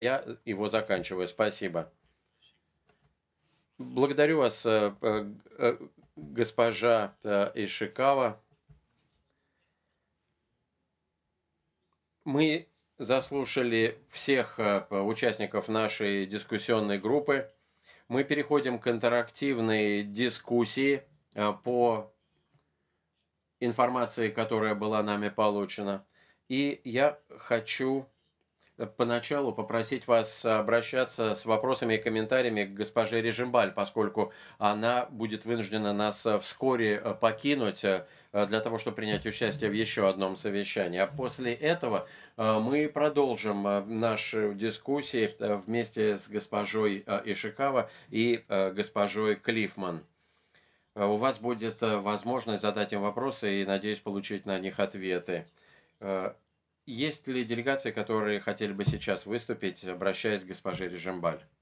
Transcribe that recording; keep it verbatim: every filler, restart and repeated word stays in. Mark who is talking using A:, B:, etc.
A: Я его заканчиваю. Спасибо. Благодарю вас, э, э, э, госпожа э, Ишикава. Мы заслушали всех э, п- участников нашей дискуссионной группы. Мы переходим к интерактивной дискуссии э, по информации, которая была нами получена. И я хочу э, поначалу попросить вас обращаться с вопросами и комментариями к госпоже Режимбаль, поскольку она будет вынуждена нас э, вскоре э, покинуть э, э, для того, чтобы принять участие в еще одном совещании. А после этого э, мы продолжим э, наши дискуссии э, вместе с госпожой э, Ишикава и э, госпожой Клифман. Э, У вас будет э, возможность задать им вопросы и, надеюсь, получить на них ответы. Э, Есть ли делегации, которые хотели бы сейчас выступить, обращаясь к госпоже Режимбаль?